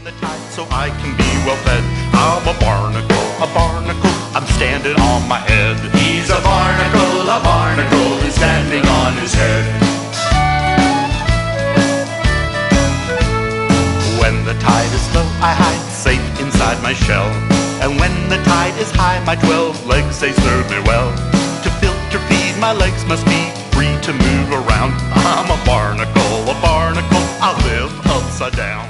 the tide so I can be well fed. I'm a barnacle, a barnacle, I'm standing on my head. He's a barnacle who's standing on his head. When the tide is low, I hide safe inside my shell. And when the tide is high, my 12 legs, they serve me well. To filter feed, my legs must be free to move around. I'm a barnacle, I live upside down.